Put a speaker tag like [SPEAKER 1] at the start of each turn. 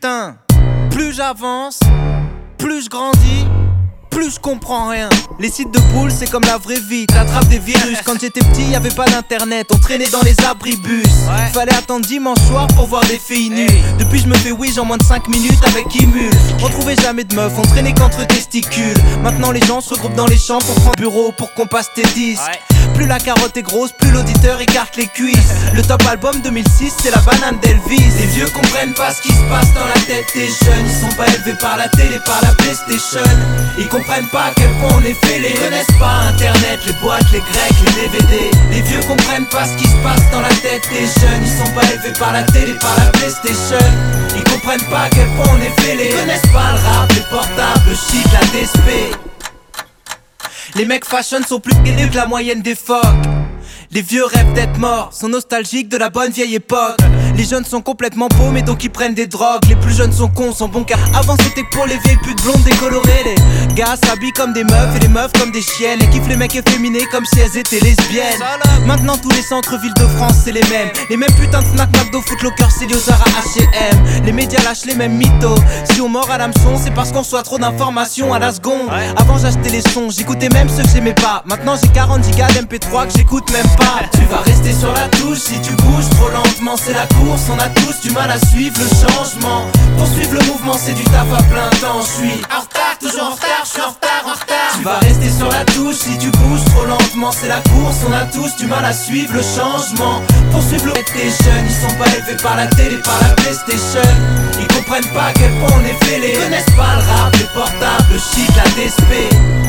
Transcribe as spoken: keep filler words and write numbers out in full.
[SPEAKER 1] putain, plus j'avance, plus je grandis, plus je comprends rien. Les sites de poules c'est comme la vraie vie, t'attrapes des virus. Quand j'étais petit y'avait pas d'internet, on traînait dans les abribus. ouais. Fallait attendre dimanche soir pour voir des filles nues. hey. Depuis je me fais wish en moins de cinq minutes avec Imul. On trouvait jamais de meufs, on traînait qu'entre testicules. Maintenant les gens se regroupent dans les champs pour prendre bureau pour qu'on passe tes disques. ouais. Plus la carotte est grosse, plus l'auditeur écarte les cuisses. Le top album deux mille six, c'est la banane d'Elvis. Les vieux comprennent pas ce qui se passe dans la tête des jeunes. Ils sont pas élevés par la télé, par la PlayStation. Ils comprennent pas à quel point on est fêlés. Ils connaissent pas internet, les boîtes, les grecs, les D V D. Les vieux comprennent pas ce qui se passe dans la tête des jeunes. Ils sont pas élevés par la télé, par la PlayStation. Ils comprennent pas à quel point on est fêlés. Ils connaissent pas le rap, les portables, le shit, la D S P. Les mecs fashion sont plus gainés que la moyenne des phoques. Les vieux rêvent d'être morts, sont nostalgiques de la bonne vieille époque. Les jeunes sont complètement paumés donc ils prennent des drogues. Les plus jeunes sont cons, sont bons car avant c'était pour les vieilles putes blondes décolorées. Les gars s'habillent comme des meufs et les meufs comme des chiennes. Et kiffent les mecs efféminés comme si elles étaient lesbiennes. Maintenant tous les centres-villes de France c'est les mêmes. Les mêmes putains de Fnac, McDo, Footlocker, Célio, Zara, H et M. Les médias lâchent les mêmes mythos. Si on mord à l'hameçon c'est parce qu'on reçoit trop d'informations à la seconde. ouais. Avant j'achetais les sons, j'écoutais même ceux que j'aimais pas. Maintenant j'ai quarante gigas d'M P trois que j'écoute même pas. Tu vas rester sur la touche si tu bouges trop lentement. C'est la course, on a tous du mal à suivre le changement. Pour suivre le mouvement c'est du taf à plein temps. Je suis en retard, toujours en retard, je suis en retard, en retard. Tu vas rester sur la touche si tu bouges trop lentement. C'est la course, on a tous du mal à suivre le changement. Pour suivre le des jeunes, ils sont pas élevés par la télé, par la PlayStation. Ils comprennent pas à quel point on est fêlés. Ils connaissent pas le rap, les portables, le shit, la D S P.